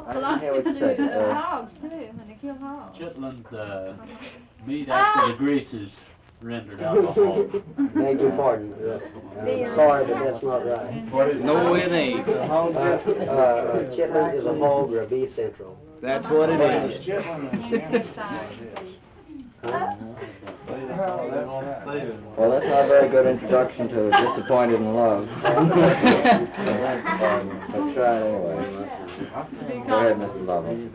I didn't hear what you said. Hogs too, when they kill hogs. Chitlins, meat after the grease is rendered alcohol. Beg your pardon. Sorry, but that's not right. What is No, it ain't. Chitlin is a hog or a beef central. That's what it is. Well, that's not a very good introduction to Disappointed in Love. But try it anyway. Go ahead, Mr. Lovell.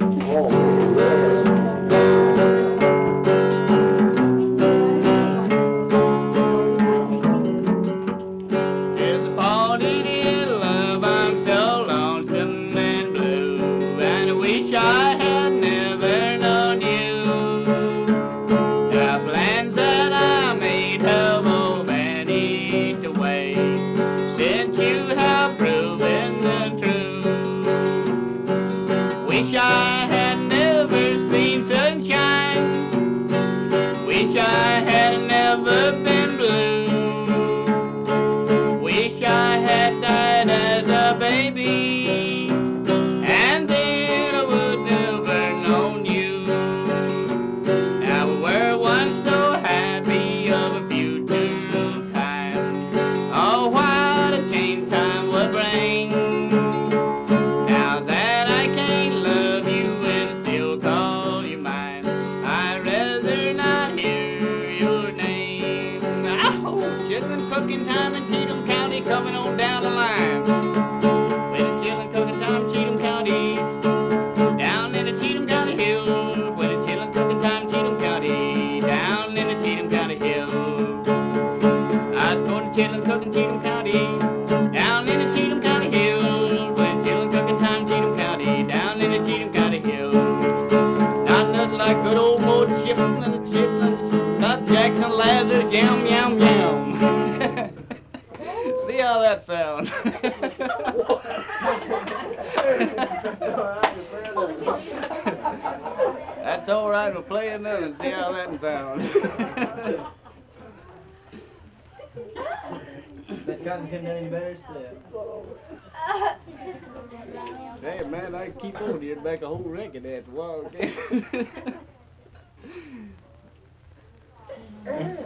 Disappointed in love, I'm so lonesome and blue, and I wish I had never known you. The plans that I made have all vanished away, since you have proven untrue. Wish I had never seen sunshine, wish I had never been blue. Wish I had died as a baby, and then I would never known you. Now we were once so happy of a future time. Oh, what a change time would bring. Now that I can't love you and still call you mine, I'd rather not hear your name. Oh, chitlin' cooking time in Cheatham County coming on down the line. When it's chillin' cooking time in Cheatham County, down in the Cheatham County Hills. When it's chillin' cooking time in Cheatham County, down in the Cheatham County Hills. I was going to chillin' cooking Cheatham County, down in the Cheatham County Hills. When it's chillin' cooking time in Cheatham County, down in the Cheatham County Hills. Not nothing like good old motor shipping and chitlins, nut Jackson Lazarus, yum, yum, yum. See how that sounds? That's all right, we'll play another and see how that sounds. That cotton couldn't do any better still. Say, man, I keep on here to make a whole record after a while.